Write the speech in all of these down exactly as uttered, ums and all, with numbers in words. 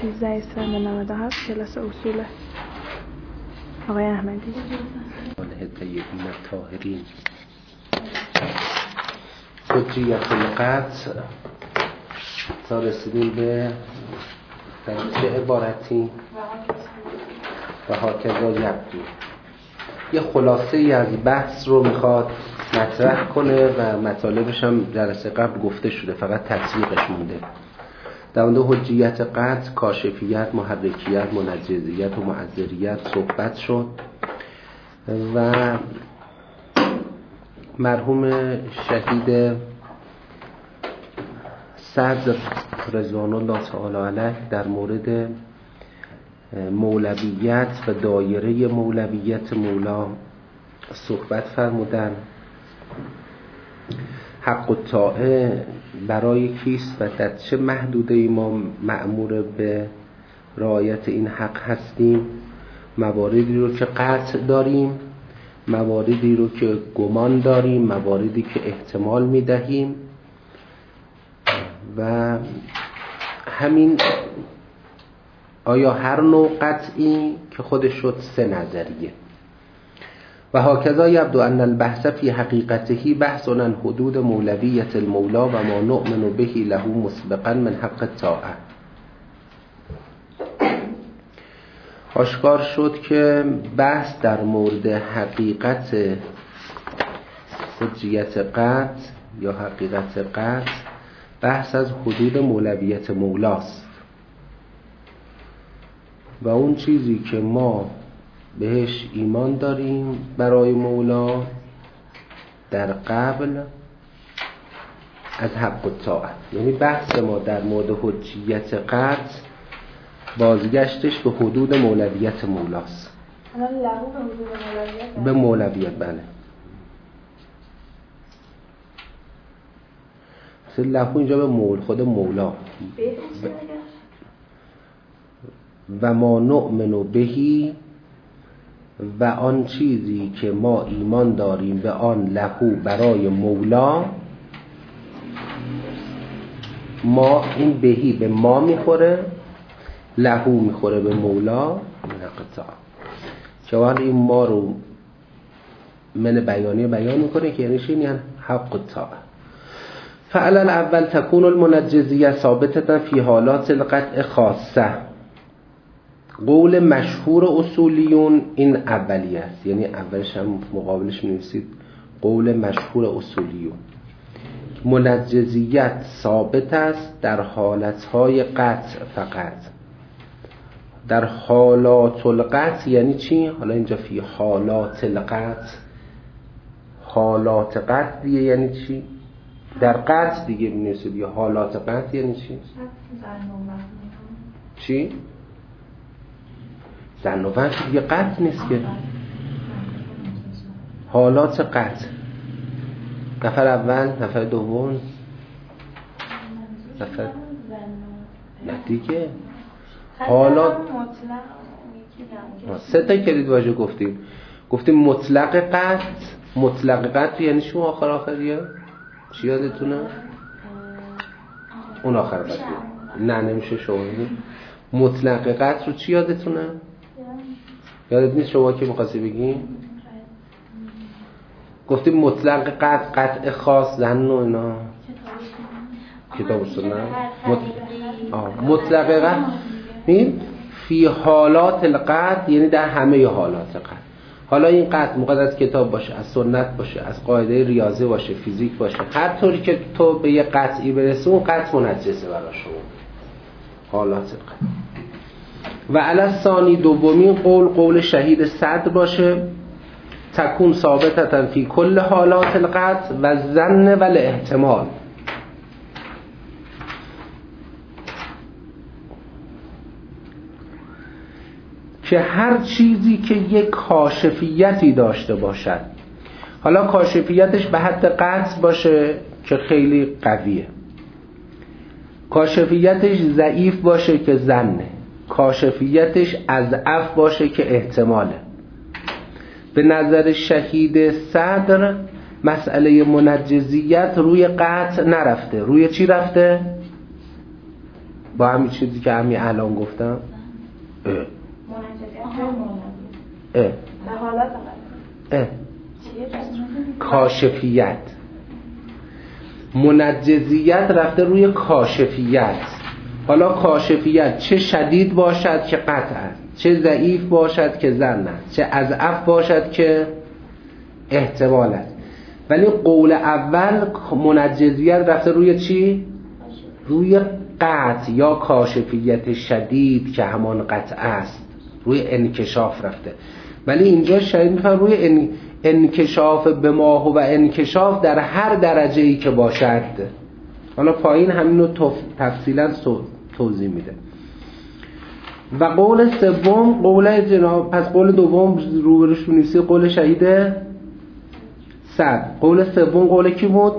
سیزده اسفند نود و هفت کلاس اصول آقای احمدی. طیبین الطاهرین. حجیت القطع تا رسیدیم به در چه عبارتی و هاکذا یبدو. یه خلاصه ای از بحث رو میخواد مطرح کنه و مطالبش هم جلسه قبل گفته شده، فقط تطبیقش مونده. در مورد حجیت قطع، کاشفیت، محرکیت، منجزیت و معذریت صحبت شد و مرحوم شهید صدر رضوان الله تعالی علیه در مورد مولویت و دایره مولویت مولا صحبت فرمودن. حق الطاعه برای کیست و در چه محدوده ما مأمور به رعایت این حق هستیم؟ مواردی رو که قطع داریم، مواردی رو که گمان داریم، مواردی که احتمال میدهیم و همین آیا هر نوع قطعی که خودش شد سه نظریه. و هاکذا یبدو ان البحث فی حقیقته بحث عن حدود مولویت المولا و ما نؤمن به له مسبقا من حق الطاعه. آشکار شد که بحث در مورد حقیقت حجیت قطع یا حقیقت قطع بحث از حدود مولویت مولاست و اون چیزی که ما بهش ایمان داریم برای مولا در قبل از حق الطاعه. یعنی بحث ما در مورد حجیت قطع بازگشتش به حدود مولویت مولاست. به مولویت بله. مثل لهو اینجا به مول خود مولا و ما نؤمن بهی و آن چیزی که ما ایمان داریم به آن لهو برای مولا. ما این بهی به ما میخوره، لهو میخوره به مولا. که وقت این ما رو من بیانی بیان میکنه که یعنی چی؟ یعنی حق الطاعه. فعلا اول تکون المنجزیه ثابتتا فی حالات القطع خاصه. قول مشهور اصولیون این اولی است، یعنی اولش هم مقابلش می‌نویسید قول مشهور اصولیون. منجزیت ثابت است در حالتهای قطع فقط. در حالات القطع یعنی چی؟ حالا اینجا فی حالات القطع، حالات قطع دیگه یعنی چی؟ در قطع دیگه می‌نویسید یا حالات قطع یعنی چی؟ چی؟ زن و فرد دیگه قطع نیست که. حالات قطع، نفر اول، نفر دوم، نفر نه دیگه حالات سه تا کلید واژه گفتیم. گفتیم مطلق قطع. مطلق قطع یعنی شو آخر آخریه؟ چی یادتونه؟ اون آخر قطعیه. نه نمیشه شما. مطلق قطع رو چی یادتونه؟ یادت نیست شما که می‌خواستی بگی؟ گفتیم مطلق قطع، قطع خاص، زن و اینا کتاب سنت. مطلق قطع این فی حالات القطع یعنی در همه حالات قطع. حالا این قطع موقع از کتاب باشه، از سنت باشه، از قاعده ریاضی باشه، فیزیک باشه، هر طوری که تو به یه قطعی برسی اون قطع منجزه برای شما. حالات القطع. و علی ثانی دومین قول قول شهید صدر باشه تکون ثابتتا فی کل حالات القطع و ظن و الاحتمال. که هر چیزی که یک کاشفیتی داشته باشد، حالا کاشفیتش به حد قطع باشه که خیلی قویه، کاشفیتش ضعیف باشه که ظنه، کاشفیتش اضعف باشه که احتماله. به نظر شهید صدر مسئله منجزیت روی قطع نرفته. روی چی رفته؟ با همین چیزی که همین الان گفتم. اه اه به حالت اه کاشفیت، منجزیت رفته روی کاشفیت. حالا کاشفیت چه شدید باشد که قطع است، چه ضعیف باشد که ظن است، چه اضعف باشد که احتمال است. ولی قول اول منجزیت رفته روی چی؟ روی قطع یا کاشفیت شدید که همان قطع است، روی انکشاف رفته. ولی اینجا شاید میفهم روی ان... انکشاف به ما و انکشاف در هر درجه‌ای که باشد. حالا پایین همینو تف... تفصیلا توضیح میده. و قول سوم قول جناب، پس قول دوم روبروش بنویسی قول شهید صد. قول سوم قول کی بود؟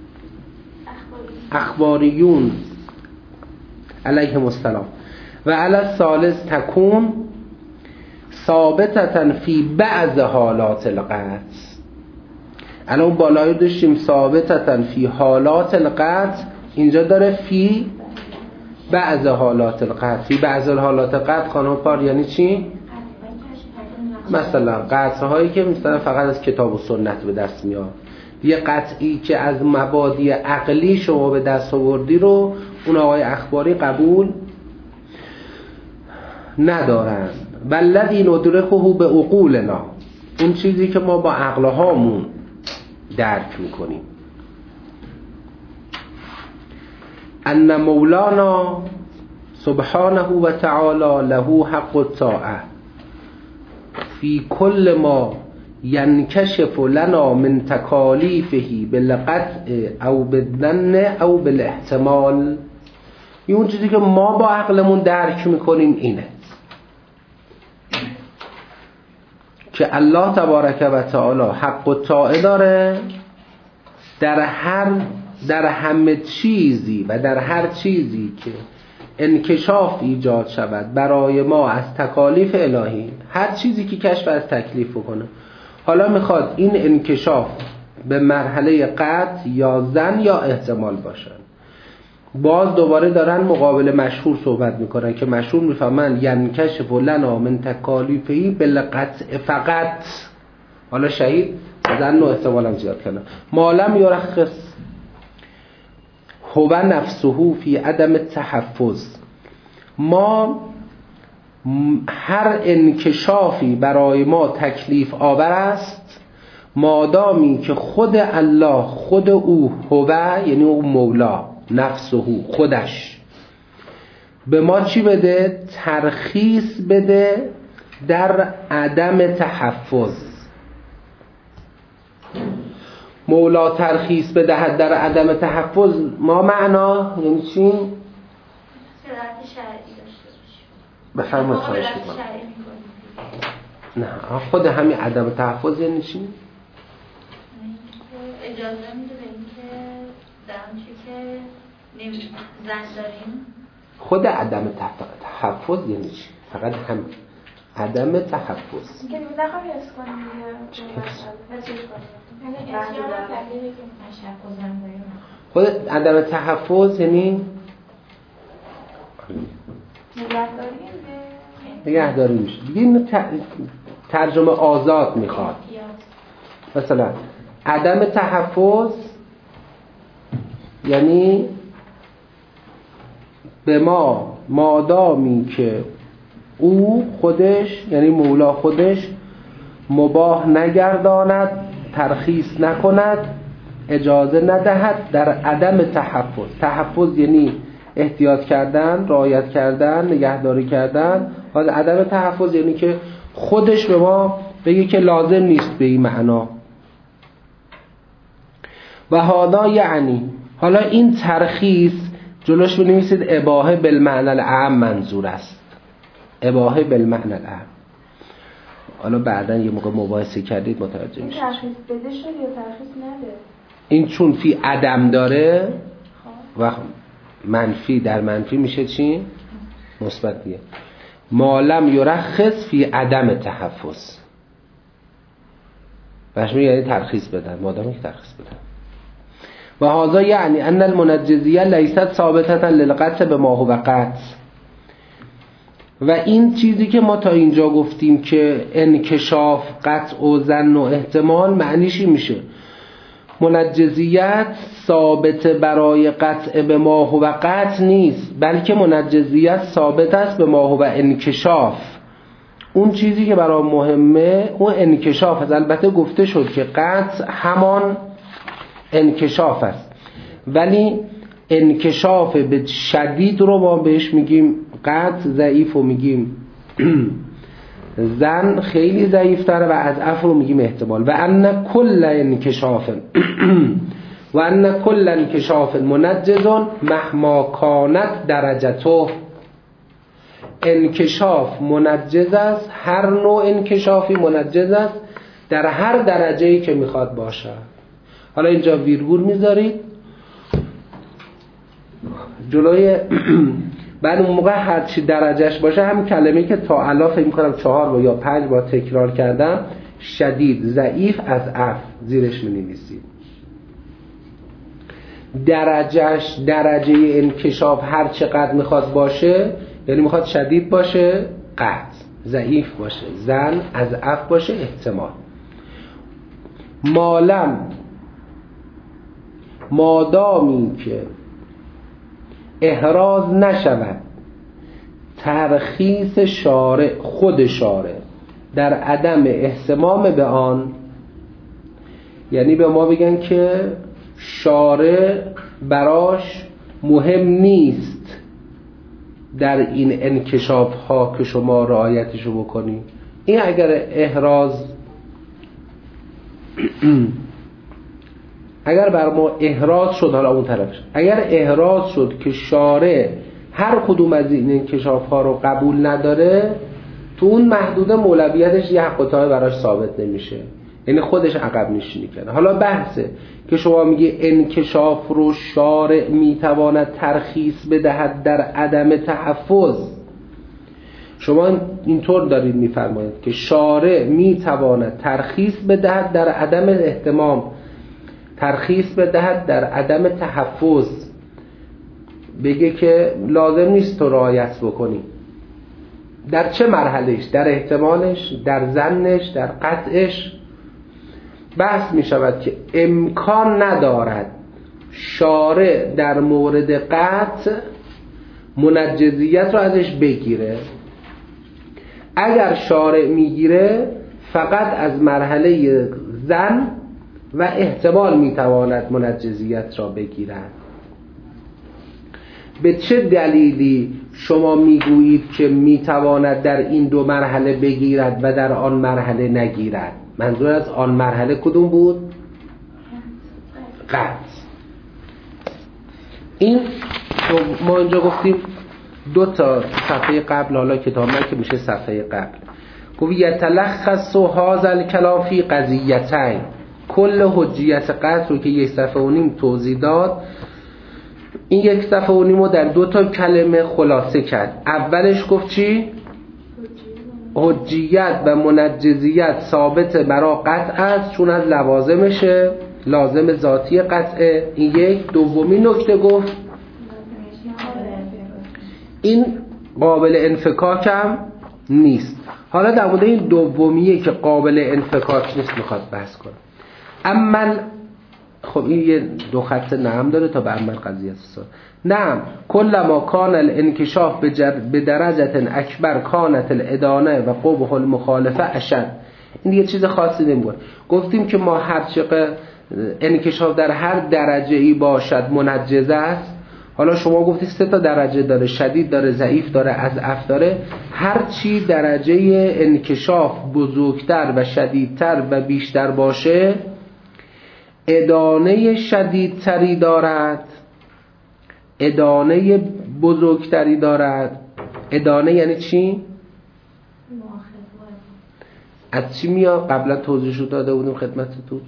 اخباریون علیهم السلام. و علی الثالث تکون ثابتتن فی بعض حالات القطع. الان بالایی داشتیم ثابتتن فی حالات القطع، اینجا داره فی بعض حالات القطع. فی بعض حالات قطع خانم پار یعنی چی؟ مثلا قطع هایی که مثلا فقط از کتاب و سنت به دست میاد. یه قطعی که از مبادی عقلی شما به دست آوردی رو اون آقای اخباری قبول ندارن. والذی ندرکه به عقولنا، اون چیزی که ما با عقلهامون درک میکنیم. ان مولانا سبحانه و تعالی له حق الطاعه فی کل ما ینکشف لنا من تکالیفه بالقطع او بالظن او بالاحتمال. این اون چیزی که ما با عقلمون درک میکنیم اینه که الله تبارک و تعالی حق الطاعه داره در هر در همه چیزی و در هر چیزی که انکشاف ایجاد شود برای ما از تکالیف الهی، هر چیزی که کشف از تکلیف بکنه. حالا میخواد این انکشاف به مرحله قطع یا ظن یا احتمال باشن. باز دوباره دارن مقابل مشهور صحبت میکنن که مشهور میفهمن ینکشف لنا من تکالیفه بالقطع فقط. حالا شهید ظن و احتمال هم زیاد کنه. مالم یرخص هو نفسه فی عدم تحفظ. ما هر انکشافی برای ما تکلیف آور است مادامی که خود الله، خود او هو یعنی او مولا، نفسه خودش به ما چی بده؟ ترخیص بده در عدم تحفظ. مولا ترخیص بدهد در عدم تحفظ، ما معنا یعنی چی؟ شرایط شرعی داشته باشه. بفرمایید خواهش می‌کنم. نه خود همین عدم تحفظ یعنی چی؟ اجازه میده به اینکه در آنچه که زن داریم. خود عدم تحفظ یعنی چی؟ فقط هم عدم تحفظ. اینکه نخواهی حس کنیم خود عدم تحفظ یعنی نگهداری میشه. دیگه ترجمه آزاد میخواد. مثلا عدم تحفظ یعنی به ما مادامی که او خودش یعنی مولا خودش مباح نگرداند، ترخیص نکند، اجازه ندهد در عدم تحفظ. تحفظ یعنی احتیاط کردن، رعایت کردن، نگهداری کردن. حالا عدم تحفظ یعنی که خودش به ما بگه که لازم نیست به این معنا. و هادا یعنی حالا این ترخیص جلوش بنویسید اباحه بالمعنى العام منظور است. اباحه بالمعنى العام. حالا بعدا یه موقع مباحثه کردید متوجه میشید. ترخیص بده شد یا ترخیص نده؟ این چون فی عدم داره و منفی در منفی میشه چی؟ مثبت دیگه. مالم یرخص فی عدم تحفظ. بهش میگه یعنی ترخیص بدن، مادامی که ترخیص بدن. و هذا یعنی ان المنجزیه لیست ثابتة للقطع به ما هو قطع. و این چیزی که ما تا اینجا گفتیم که انکشاف، قطع و ظن و احتمال، معنیش این میشه منجزیت ثابت برای قطع به ما هو قطع نیست، بلکه منجزیت ثابت است به ما هو انکشاف. اون چیزی که برای مهمه اون انکشاف است. البته گفته شد که قطع همان انکشاف است، ولی انکشاف به شدید رو ما بهش میگیم قطع، ضعیف رو میگیم ظن خیلی ضعیف تره، و اضعف رو میگیم احتمال. و ان کل انکشاف و ان کل انکشاف منجز مهما کانت درجته. انکشاف منجز است، هر نوع انکشافی منجز است در هر درجه‌ای که میخواد باشه. حالا اینجا ویرگول میذارید جلوی بعد اون موقع هر چی درجهش باشه هم کلمه‌ای که تا الان فکر می‌کنم چهار با یا پنج با تکرار کردم، شدید، ضعیف، اضعف زیرش می‌نویسید. درجهش درجه انکشاف هر چقدر میخواد باشه، یعنی میخواد شدید باشه قطع، ضعیف باشه ظن، اضعف باشه احتمال. مالم مادامی که احراز نشود ترخیص شارع، خود شارع، در عدم اهتمام به آن، یعنی به ما بگن که شارع براش مهم نیست در این انکشاف ها که شما رعایتشو بکنی. این اگر احراز اگر بر ما احراز شد، حالا اون طرفش اگر احراز شد که شارع هر کدوم از این انکشاف ها رو قبول نداره، تو اون محدوده مولویتش یه حق و طاعه براش ثابت نمیشه، یعنی خودش عقب نشینی کنه. حالا بحثه که شما میگه انکشاف رو شارع میتواند ترخیص بدهد در عدم تحفظ. شما اینطور دارید میفرمایید که شارع میتواند ترخیص بدهد در عدم اهتمام، ترخیص بدهد در عدم تحفظ، بگه که لازم نیست تو رعایت بکنی. در چه مرحلهش؟ در احتمالش، در ظنش، در قطعش. بحث می شود که امکان ندارد شارع در مورد قطع منجزیت رو ازش بگیره. اگر شارع میگیره فقط از مرحله ظن و احتمال میتواند منجزیت را بگیرد. به چه دلیلی شما میگویید که میتواند در این دو مرحله بگیرد و در آن مرحله نگیرد؟ منظور از آن مرحله کدوم بود؟ قطع. این ما اینجا گفتیم دو تا صفحه قبل، حالا کتاب من که میشه صفحه قبل، گفت یتلخص هذا الکلام فی قضیتین. کل حجیت قطع رو که یک صفحه و نیم توضیح داد، این یک صفحه و نیم رو در دو تا کلمه خلاصه کرد. اولش گفت چی؟ حجیت و منجزیت ثابت برای قطع است چون از لوازمشه، لازم ذاتی قطعه. این یک. دومی نکته گفت این قابل انفکاک هم نیست. حالا در مورد این دومیه که قابل انفکاک نیست میخواد بحث کنه. اما خب این یه دو خط نعم داره تا به عمل قضیه است. نعم کل ما کان الانکشاف به درجه اکبر کانت الادانه و قبح المخالفه اشد. این دیگه چیز خاصی نمیگه. گفتیم که ما هر چقدر انکشاف در هر درجه ای باشد منجز است. حالا شما گفتید سه تا درجه داره، شدید داره، ضعیف داره، اضعف داره. هر چی درجه انکشاف بزرگتر و شدیدتر و بیشتر باشه ادانه شدیدتری دارد، ادانه بزرگتری دارد. ادانه یعنی چی؟ از چی میاد؟ قبلا توضیحشو داده بودیم خدمتتون.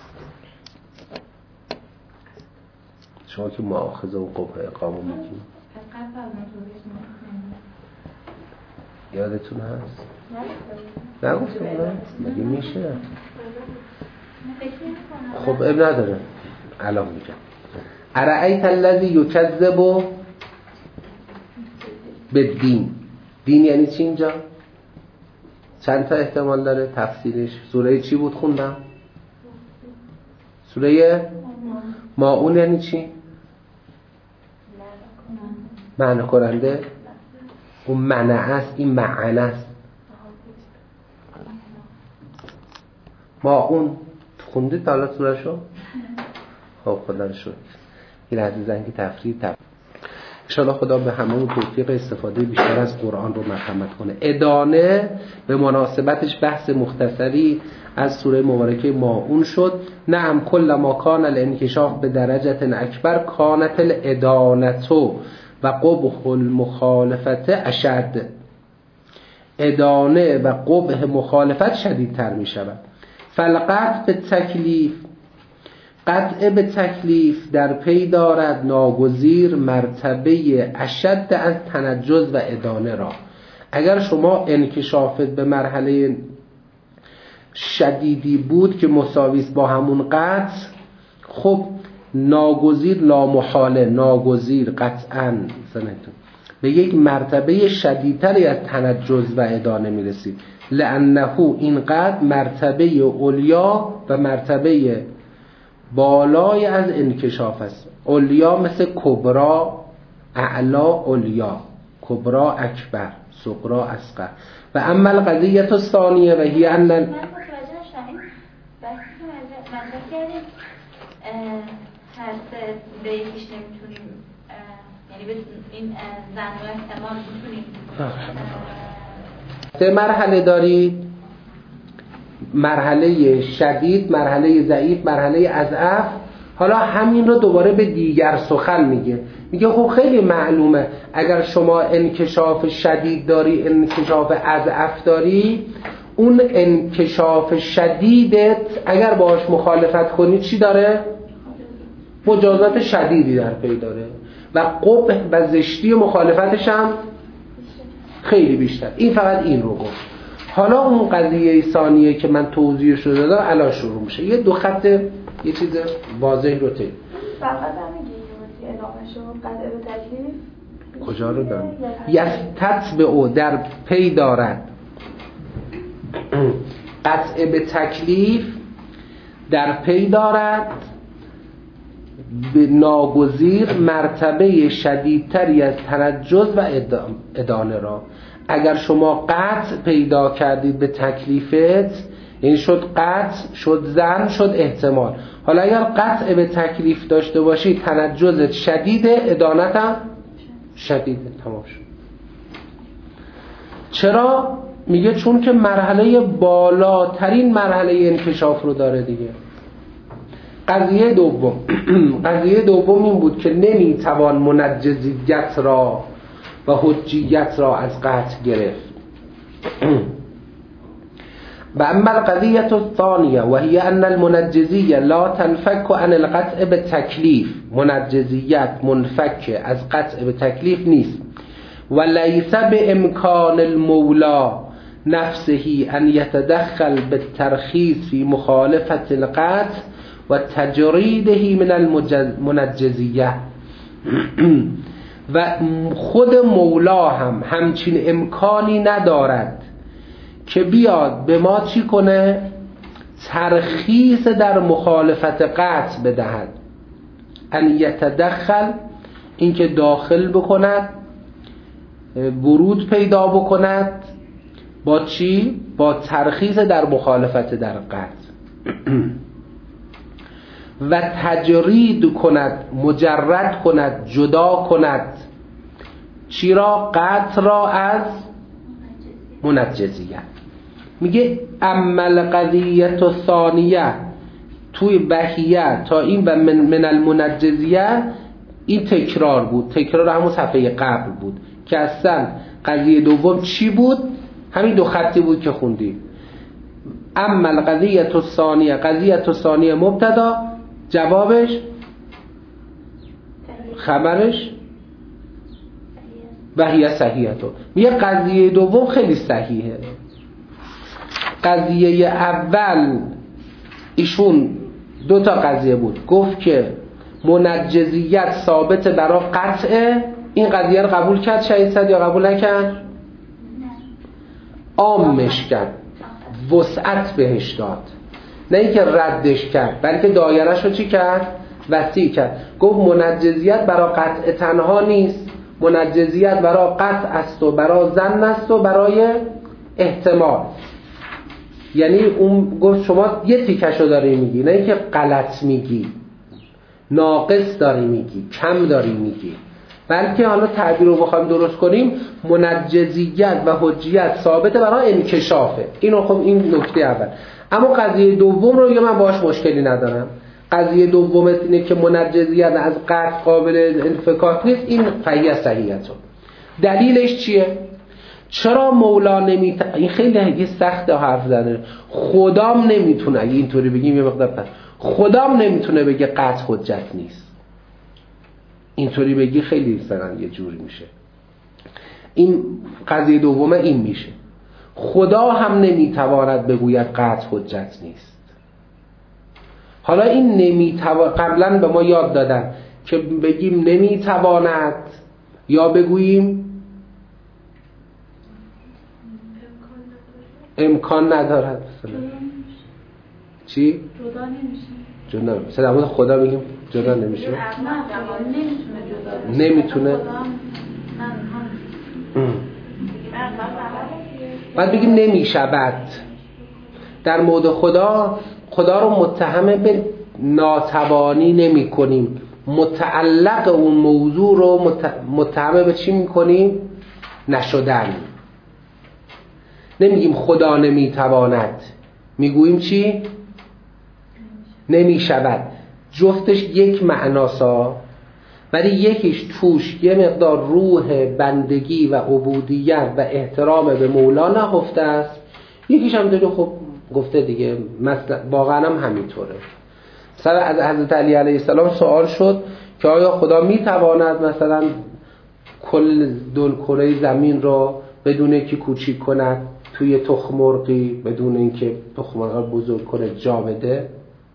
شما که مؤاخذه و قبح اقامه میگیم یادتون هست؟ نه گفتم مگه میشه؟ خب اب نداره الان میگم. ارأیت الذی یکذب بالدین. دین یعنی چی اینجا؟ چند تا احتمال داره تفسیرش؟ سوره چی بود خوندم؟ سوره ماعون. یعنی چی؟ معنی کننده. اون معنی است، این معنی است. ماعون خوندید تا حالا سوره شو؟ خب خدا رو شکر. این عزیزان که تفسیر تفسیر انشاءالله خدا به همون توفیق استفاده بیشتر از قرآن رو مرحمت کنه. ادانه به مناسبتش بحث مختصری از سوره مبارکه ماعون شد. نعم کل ما کان الانکشاف به درجت اکبر کانت الادانتو و قبح المخالفت اشد. ادانه و قبح مخالفت شدیدتر می شود. فالقطع به تکلیف، قطع به تکلیف در پی دارد ناگزیر مرتبه اشد از تنجز و ادانه را. اگر شما انکشافت به مرحله شدیدی بود که مساویست با همون قطع، خب ناگزیر لامحاله، ناگزیر قطعاً به یک مرتبه شدیدتری از تنجز و ادانه میرسید. لأنه اینقدر مرتبه علیا و مرتبه بالای از انکشاف است. علیا مثل کبرا، اعلا علیا، کبرا اکبر، صغرا اصغر. و اما القضیه الثانیه و هی ان من متوجه نشدم مطرح کردید هر سه به یکیش نمیتونیم، یعنی به این زن و احتمال میتونیم سه مرحله دارید: مرحله شدید، مرحله ضعیف، مرحله اضعف. حالا همین رو دوباره به دیگر سخن میگه. میگه خب خیلی معلومه اگر شما انکشاف شدید داری، انکشاف اضعف داری، اون انکشاف شدیدت اگر باهاش مخالفت کنی چی داره؟ مجازات شدیدی در پی داره و قبح و زشتی مخالفتش هم خیلی بیشتر. این فقط این رو گفت. حالا اون قضیه ثانیه که من توضیحش رو دادم الان شروع میشه. یه دو خط یه چیز واضح رو تی فقط هم میگه ادامه شو قطع به تکلیف کجا رو دارم؟ یستت به او در پی دارد. قطع به تکلیف در پی دارد به ناگزیر مرتبه شدیدتری از تنجز و ادانه را. اگر شما قطع پیدا کردید به تکلیفت، این شد قطع، شد زن، شد احتمال. حالا اگر قطع به تکلیف داشته باشی تنجزت شدیده، ادانت هم شدیده. تمام شد. چرا؟ میگه چون که مرحله بالاترین مرحله انکشاف رو داره دیگه. قضیه دوم قضیه دوم این بود که نمیتوان منجزیت را و حجیت را از قطع گرفت. و اما القضیه الثانیه و هی ان المنجزیه لا تنفک عن القطع به تکلیف. منجزیت منفک از قطع به تکلیف نیست. و لیس به امکان المولا نفسه ان یتدخل بالترخیص فی مخالفت القطع و تجریده من المنجزیه. و خود مولا هم همچین امکانی ندارد که بیاد به ما چی کنه؟ ترخیص در مخالفت قطع بدهد. ان یتدخل، اینکه داخل بکند، ورود پیدا بکند با چی؟ با ترخیص در مخالفت در قطع و تجرید کند، مجرد کند، جدا کند چی را؟ قطع را از منجزیت. میگه اما القضیه الثانیه توی بحیه تا این و من, من المنجزیه، این تکرار بود. تکرار همون صفحه قبل بود که اصلا قضیه دوم چی بود؟ همین دو خطی بود که خوندی. اما القضیه الثانیه، قضیه الثانیه مبتدا، جوابش خبرش وحیه صحیحه. تو میگه قضیه دوم خیلی صحیحه. قضیه اول ایشون دو تا قضیه بود. گفت که منجزیت ثابت برای قطعه. این قضیه رو قبول کرد شهید صد یا قبول نکرد؟ عامش کرد، وسعت بهش داد، نه اینکه ردش کرد، بلکه دایره‌شو چی کرد؟ وسیع کرد. گفت منجزیت برای قطع تنها نیست، منجزیت برای قطع است و برای ظن است و برای احتمال. یعنی اون گفت شما یه تیکشو داری میگی، نه اینکه غلط میگی، ناقص داری میگی، کم داری میگی، بلکه حالا تعبیر رو بخوایم درست کنیم منجزیت و حجیت ثابته برای انکشافه. اینو خب این نکته اول. اما قضیه دوم رو من باهاش مشکلی ندارم. قضیه دوم اینه که منجزیت از قطع قابل انفکاک نیست. این فهیه صحیحتون. دلیلش چیه؟ چرا مولا نمیت... این خیلی سخته حرف زدن. خدام نمیتونه، اگه اینطوری بگیم یه مقدار پس خدام نمیتونه بگه قطع حجت نیست. اینطوری بگی خیلی سرن یه جوری میشه. این قضیه دومه این میشه. خدا هم نمیتواند بگوید قطع حجت نیست. حالا این نمیتواند، قبلا به ما یاد دادن که بگیم نمیتواند یا بگوییم امکان ندارد. چی؟ جدا نمیشه. جدا نمیشه. مثلا در مورد خدا میگیم جدا نمیشه. نمیتونه. بعد بگیم نمیشود. در مورد خدا خدا رو متهم به ناتوانی نمی کنیم، متعلق اون موضوع رو متهم به چی می کنیم؟ نشدن. نمیگیم خدا نمیتواند، میگوییم چی؟ نمیشود. جفتش یک معناسا، ولی یکیش توش یه مقدار روح بندگی و عبودیت و احترام به مولا نهفته است، یکیش هم دیگه خب گفته دیگه مثلا واقعا هم همینطوره. مثلا از حضرت علی علیه السلام سوال شد که آیا خدا میتواند مثلا کل دل کره زمین رو بدون اینکه کوچیک کند توی تخم مرغی، بدون اینکه تخم مرغ بزرگ کنه جا بده؟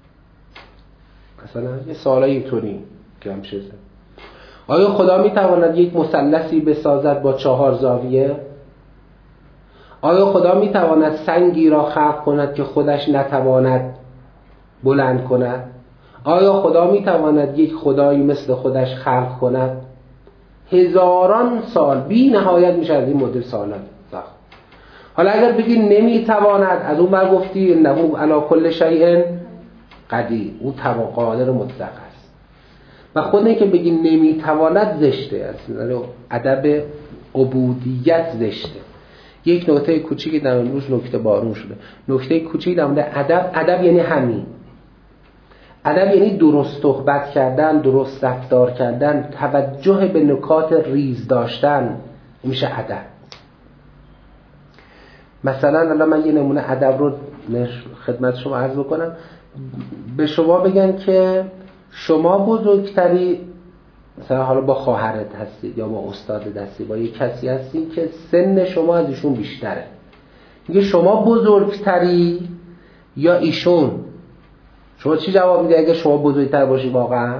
مثلا یه سوالای اینطوری که هم شده. آیا خدا میتواند یک مثلثی بسازد با چهار زاویه؟ آیا خدا میتواند سنگی را خلق کند که خودش نتواند بلند کند؟ آیا خدا میتواند یک خدایی مثل خودش خلق کند؟ هزاران سال بی نهایت میشه از این مدل سوالات. حالا اگر بگی نمیتواند، از اون بر گفتی انه علی کل شیء قدیر، او قادر مطلق است. و خود اینکه بگی نمیتواند زشته، اصلا ادب عبودیت زشته. یک نکته کوچیکی در امروز نکته بارون شده. نکته کوچیکی در مورد ادب، ادب یعنی همین. ادب یعنی درست صحبت کردن، درست رفتار کردن، توجه به نکات ریز داشتن، میشه ادب. مثلا الان من یه نمونه ادب رو خدمت شما عرض بکنم. به شما بگن که شما بزرگتری، مثلا حالا با خواهرت هستید یا با استاد هستی، با یک کسی هستید که سن شما از ایشون بیشتره، میگه شما بزرگتری یا ایشون؟ شما چی جواب میده اگه شما بزرگتر باشی؟ واقعا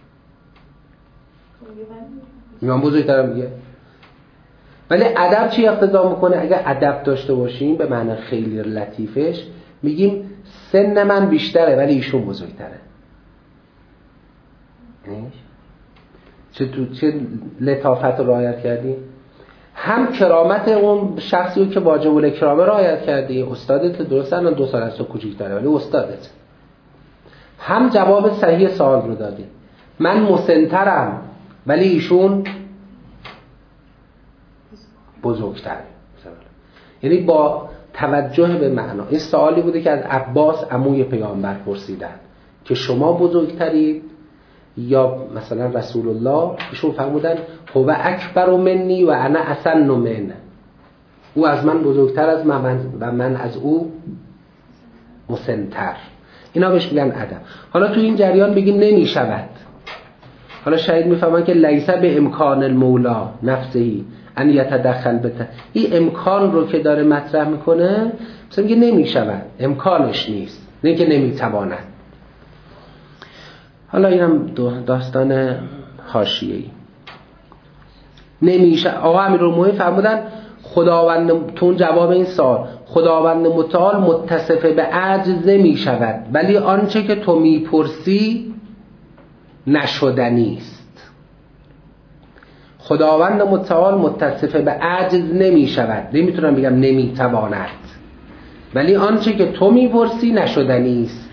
میگم بزرگترم میگه. ولی ادب چی اقتضا میکنه؟ اگر ادب داشته باشیم به معنی خیلی لطیفش میگیم سن من بیشتره ولی ایشون بزرگتره. چه تو چه لطافت رو رعایت کردی؟ هم کرامت اون شخصی رو که واجب الاکرامه رعایت کردی، استادت درسته الان دو سال از تو کوچیک‌تره ولی استادت. هم جواب صحیح سوال رو دادی، من مسن‌ترم ولی ایشون بزرگتره. یعنی با توجه به معنا. این سوالی بوده که از عباس عموی پیامبر پرسیدن که شما بزرگترید یا مثلا رسول الله؟ ایشون فرمودن هو اکبر منی و انا اسن من، او از من بزرگتر از من و من از او مسن‌تر. اینا بهش میگن ادب. حالا تو این جریان بگیم نمیشود، حالا شاید میفهمن که لیس به امکان المولا نفسهی ان یتدخل بته، این امکان رو که داره مطرح میکنه مثلا میگه نمیشود، امکانش نیست، نه که نمیتواند. حالا اینم داستان حاشیه‌ای. نمیشه. آقا امیرالمومنین فرمودن خداوند تو جواب این سوال خداوند متعال متصف به عجز نمی شود، ولی آنچه که تو میپرسی نشدنی است. خداوند متعال متصف به عجز نمی شود، نمیتونم بگم نمیتواند، ولی آنچه که تو میپرسی نشدنی است.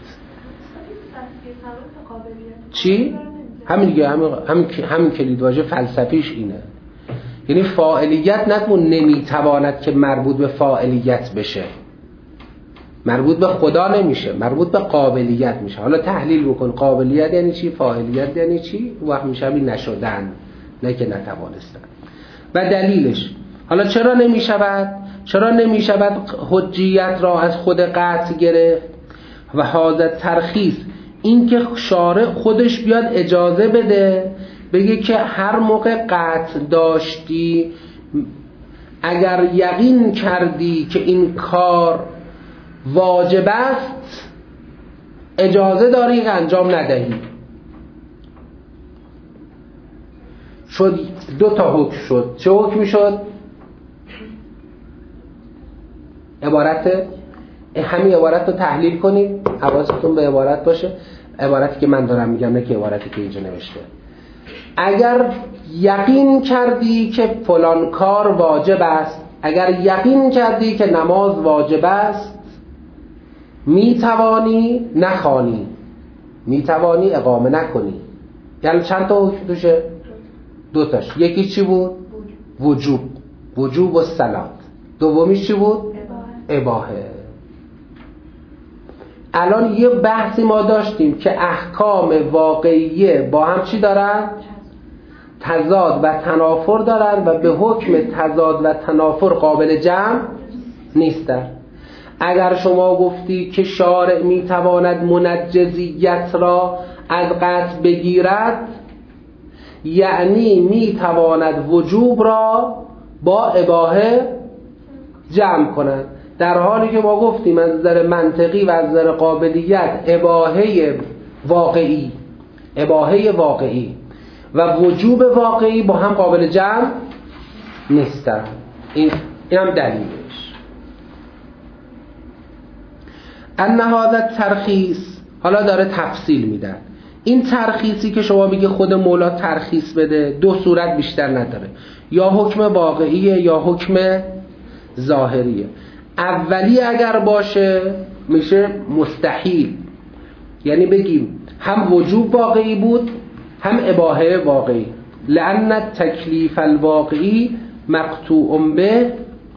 چی؟ همین دیگه، همین همین همین کلید واژه فلسفیش اینه. یعنی فاعلیت نتمون نمیتواند که مربوط به فاعلیت بشه، مربوط به خدا نمیشه، مربوط به قابلیت میشه. حالا تحلیل بکن قابلیت یعنی چی، فاعلیت یعنی چی، وقت میشه همین نشدن، نه که نتوانستن. و دلیلش حالا چرا نمیشود؟ چرا نمیشود حجیت را از خود قطع گرفت؟ و حاضر ترخیص، این که شارع خودش بیاد اجازه بده، بگه که هر موقع قطع داشتی اگر یقین کردی که این کار واجب است اجازه داری که انجام ندهی. شد دو تا حکم شد. چه حکمی شد؟ عبارت همین عبارت رو تحلیل کنید، حواستون به عبارت باشه، عبارتی که من دارم میگم نه که عبارتی که اینجا نوشته. اگر یقین کردی که فلان کار واجب است، اگر یقین کردی که نماز واجب است، میتوانی نخوانی، میتوانی اقامه نکنی. یعنی چند تا حکم توشه؟ دو تاش. یکی چی بود؟ وجوب، وجوب و صلات. دومیش چی بود؟ اباحه. الان یه بحثی ما داشتیم که احکام واقعیه با هم چی دارن؟ تضاد و تنافر دارن و به حکم تضاد و تنافر قابل جمع نیستن. اگر شما گفتی که شارع میتواند منجزیت را از قطع بگیرد، یعنی میتواند وجوب را با اباحه جمع کند، در حالی که ما گفتیم از نظر منطقی و از نظر قابلیت اباحه واقعی اباحه واقعی و وجوب واقعی با هم قابل جمع نیستن. این اینم دلیلش. ان هذا ترخیص، حالا داره تفصیل میدن. این ترخیصی که شما میگه خود مولا ترخیص بده دو صورت بیشتر نداره، یا حکم واقعیه یا حکم ظاهریه. اولی اگر باشه میشه مستحیل، یعنی بگیم هم وجوب واقعی بود هم اباحه واقعی. لأن تکلیف الواقعی مقطوع به،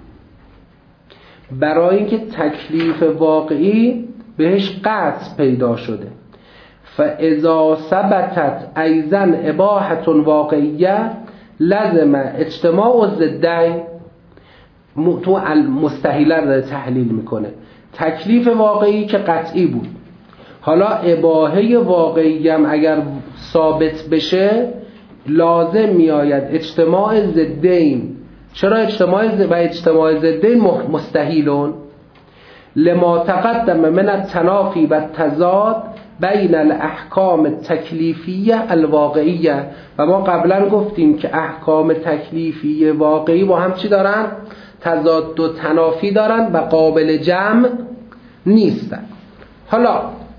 برای اینکه تکلیف واقعی بهش قطع پیدا شده. فاذا ثبتت ایضا اباحه واقعیه لازم اجتماع الضدین. تو المستحیله رو تحلیل میکنه. تکلیف واقعی که قطعی بود، حالا اباحه واقعی هم اگر ثابت بشه لازم میآید اجتماع ضدین. چرا اجتماع ضد و اجتماع ضدین مستحیلون؟ لما تقدم من التنافی و التضاد بین الاحکام التکلیفیه الواقعیه. و ما قبلا گفتیم که احکام تکلیفی واقعی با هم چی دارن؟ تضاد و تنافی دارن و قابل جمع نیستن. حالا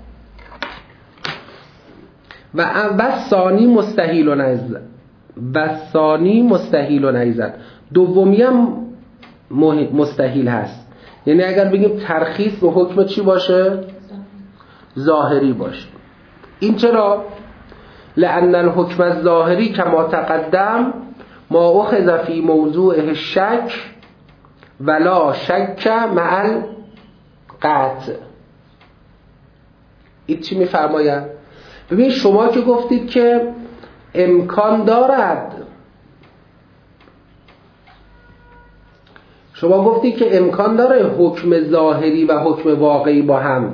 و و ثانی مستحیل و نیزن و ثانی مستحیل و نیزن دومی هم مستحیل هست. یعنی اگر بگیم ترخیص به حکم چی باشه؟ ظاهری باشه. این چرا؟ لأن الحکم الظاهری کما تقدم ما اخذ فی موضوع شک ولا شک مع القطع. این چی میفرماید؟ ببین شما که گفتید که امکان دارد، شما گفتید که امکان داره حکم ظاهری و حکم واقعی با هم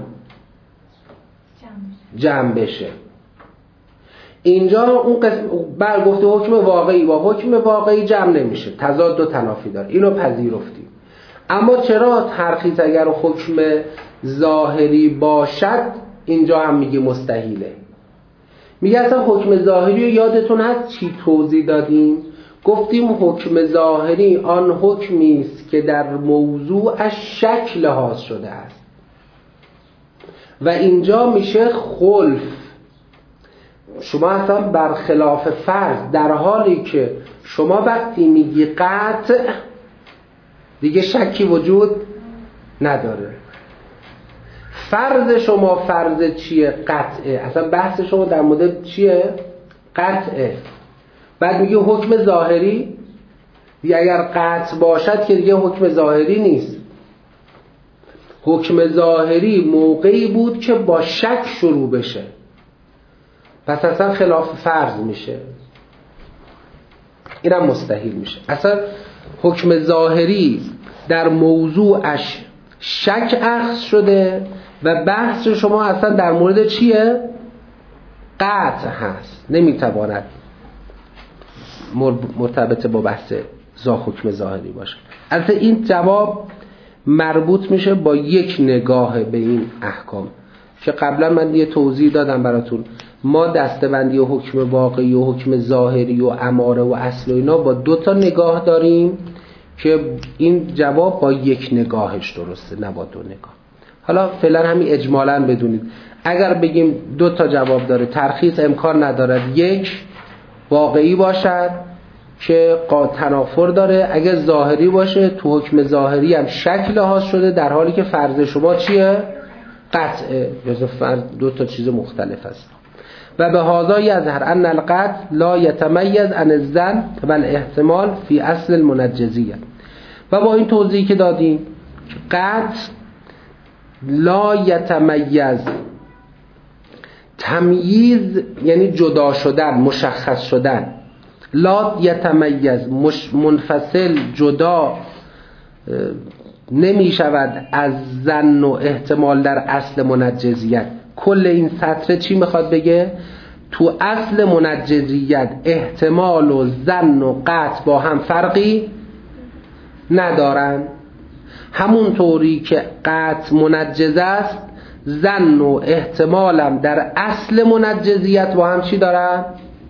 جمع بشه. اینجا اون قسم بر گفته حکم واقعی با حکم واقعی جمع نمیشه، تضاد و تنافی داره، اینو پذیرفتیم. اما چرا ترخیص اگر حکم ظاهری باشد اینجا هم میگه مستحیله؟ میگه اصلا حکم ظاهری رو یادتون هست چی توضیح دادیم؟ گفتیم حکم ظاهری آن حکمی است که در موضوعش شک لحاظ شده است و اینجا میشه خلف. شما اصلا برخلاف فرض، در حالی که شما وقتی میگی قطع دیگه شکی وجود نداره. فرض شما فرض چیه؟ قطعه. اصلا بحث شما در مورد چیه؟ قطعه. بعد میگه حکم ظاهری دیگه اگر قطع باشد که دیگه حکم ظاهری نیست. حکم ظاهری موقعی بود که با شک شروع بشه، پس اصلا خلاف فرض میشه، اینم مستحیل میشه. اصلا حکم ظاهری در موضوعش شک اخذ شده و بحث شما اصلا در مورد چیه؟ قطع هست، نمیتواند مرتبط با بحث زا حکم ظاهری باشه. البته این جواب مربوط میشه با یک نگاه به این احکام که قبلا من یه توضیح دادم براتون. ما دسته‌بندی و حکم واقعی و حکم ظاهری و اماره و اصل و اینا با دو تا نگاه داریم که این جواب با یک نگاهش درسته، نه با دو نگاه. حالا فعلا همین اجمالاً بدونید اگر بگیم دو تا جواب داره، ترخیص امکان ندارد یک واقعی باشد که تنافر داره، اگر ظاهری باشه تو حکم ظاهری هم شک لحاظ شده در حالی که فرض شما چیه؟ قطعه. جز فرض دو تا چیز مختلف است. و به هذا یظهر ان القطع لا یتمیز عن الظن و الاحتمال فی اصل المنجزیه. و با این توضیحی که دادیم قطع لا یتمیز، تمییز یعنی جدا شدن، مشخص شدن. لا یتمیز منفصل، جدا نمی شود از ظن و احتمال در اصل منجزیت. کل این سطر چی میخواد بگه؟ تو اصل منجزیت احتمال و ظن و قطع با هم فرقی ندارن. همون طوری که قطع منجز است، ظن و احتمالم در اصل منجزیت با هم چی دارن؟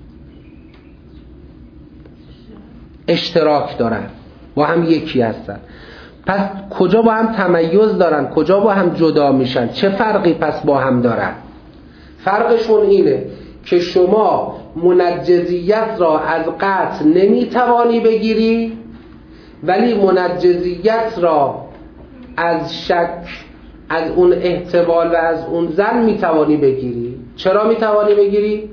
اشتراک دارن، با هم یکی هستن. پس کجا با هم تمیز دارن، کجا با هم جدا میشن، چه فرقی پس با هم دارن؟ فرقشون اینه که شما منجزیت را از قطع نمیتوانی بگیری، ولی منجزیت را از شک، از اون احتمال و از اون ظن میتوانی بگیری. چرا میتوانی بگیری؟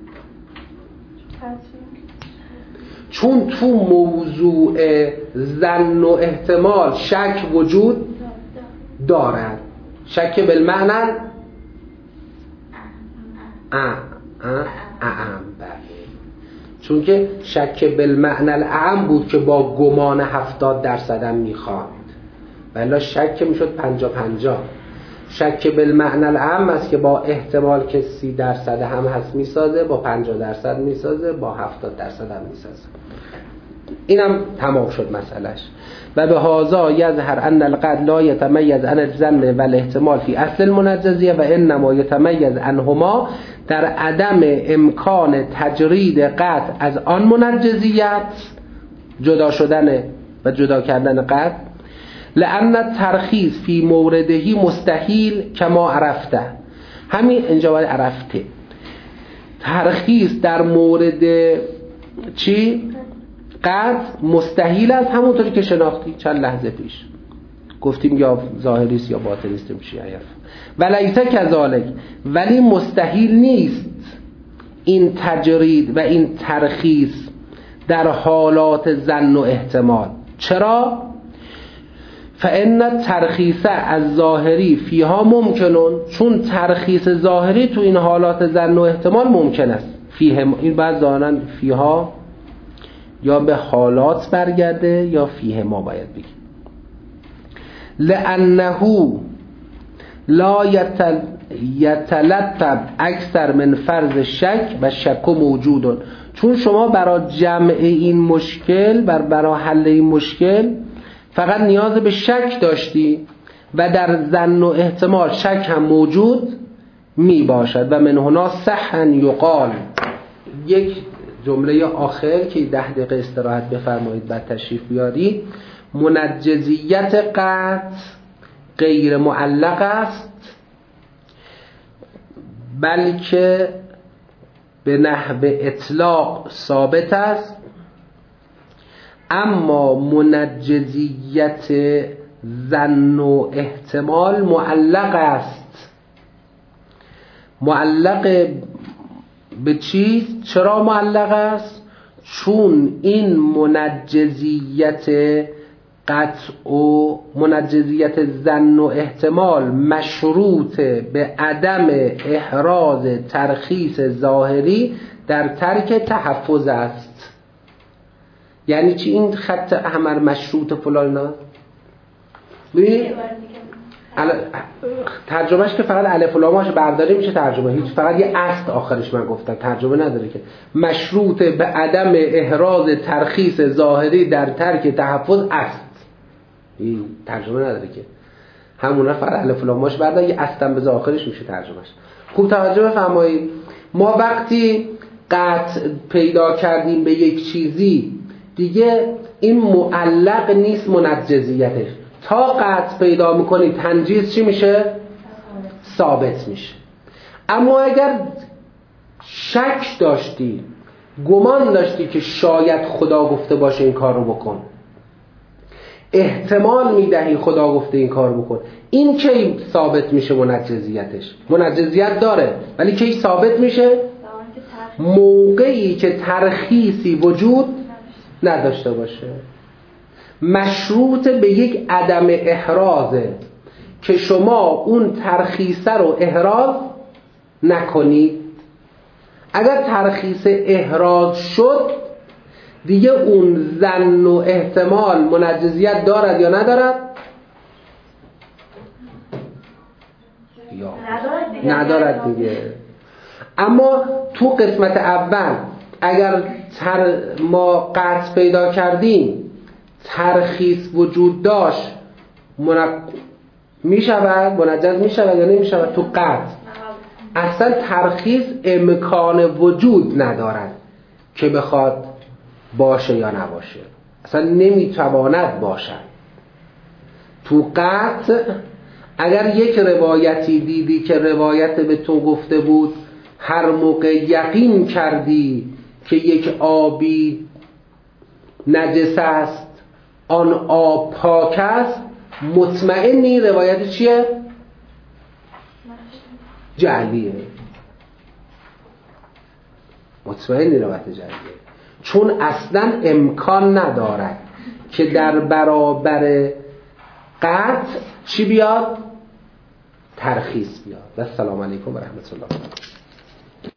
چون تو موضوع ظن و احتمال شک وجود دارد. شک بالمعنی اعم اعم بله، چون که شک بالمعنی اعم بود که با گمان هفتاد درصدم میخواند، ولی شک میشد پنجا پنجا. شک بالمعنی الاعم است که با احتمال که سی درصد هم هست میسازه، با پنجاه درصد میسازه، با هفتاد درصد هم میسازه. اینم تمام شد مسئلهش. و به هذا یظهر ان القطع لا یتمیز عن الظن و الاحتمال فی اصل المنجزیه و انما یتمیز عنهما در عدم امکان تجرید قطع از آن منجزیت، جدا شدن و جدا کردن قطع. لأن الترخیص فی موردهی مستحیل کما عرفته. همین اینجا باید عرفته. ترخیص در مورد چی؟ قطع مستحیل است، همونطوری که شناختی چند لحظه پیش گفتیم، یا ظاهریست یا باطنیست میشه عرف. ولیسه کذالک، ولی مستحیل نیست این تجرید و این ترخیص در حالات ظن و احتمال. چرا؟ فإن ترخیص از ظاهری فیها ممکنون، چون ترخیص ظاهری تو این حالات ظن و احتمال ممکن است. فیها، این بعد دانن فیها یا به حالات برگرده یا فیه ما باید بگیم. لأنه لا یتلطف اکثر من فرض شک و شک موجودون، چون شما برای جمع این مشکل، بر برای حل این مشکل فقط نیاز به شک داشتی و در ظن و احتمال شک هم موجود می باشد. و من هنا صحن یقال. یک جمله آخر که ده دقیقه استراحت بفرمایید بعد تشریف بیاری. منجزیت قطع غیر معلق است بلکه به نحو اطلاق ثابت است، اما منجزیت ظن و احتمال معلق است. معلق به چیست؟ چرا معلق است؟ چون این منجزیت قطع و منجزیت ظن و احتمال مشروط به عدم احراز ترخیص ظاهری در ترک تحفظ است. یعنی چی این خط احمر مشروط فلان؟ ببینید ترجمهش که فقط الف و لامش برداری میشه ترجمه، هیچ فقط یه است آخرش من گفتم، ترجمه نداره که مشروط به عدم احراز ترخیص ظاهری در ترک تحفظ است. این ترجمه نداره که همون فقط الف و لامش بردار یه استم به آخرش میشه ترجمهش. خوب توجه بفرمایید. ما وقتی قطع پیدا کردیم به یک چیزی دیگه این معلق نیست منجزیتش. تا قطع پیدا میکنی تنجیز چی میشه؟ ثابت میشه. اما اگر شک داشتی، گمان داشتی که شاید خدا گفته باشه این کار رو بکن، احتمال میدهی خدا گفته این کار بکن، این کی ثابت میشه منجزیتش؟ منجزیت داره ولی کی ثابت میشه؟ موقعی که ترخیصی وجود نداشته باشه، مشروط به یک عدم احرازه که شما اون ترخیصه رو احراز نکنید. اگر ترخیص احراز شد دیگه اون ظن و احتمال منجزیت دارد یا ندارد؟ یا ندارد دیگه. اما تو قسمت اول اگر تر ما قطع پیدا کردیم ترخیص وجود داشت من... می شود منجز می شود یا نمی شود؟ تو قطع اصلا ترخیص امکان وجود ندارد که بخواد باشه یا نباشه، اصلا نمیتواند باشد. تو قطع اگر یک روایتی دیدی که روایت به تو گفته بود هر موقع یقین کردی که یک آبی نجس است آن آب پاک است، مطمئنی روایت چیه؟ جعلیه. مطمئنی روایت جعلیه، چون اصلا امکان ندارد که در برابر قطع چی بیاد؟ ترخیص بیاد. و السلام علیکم و رحمت الله.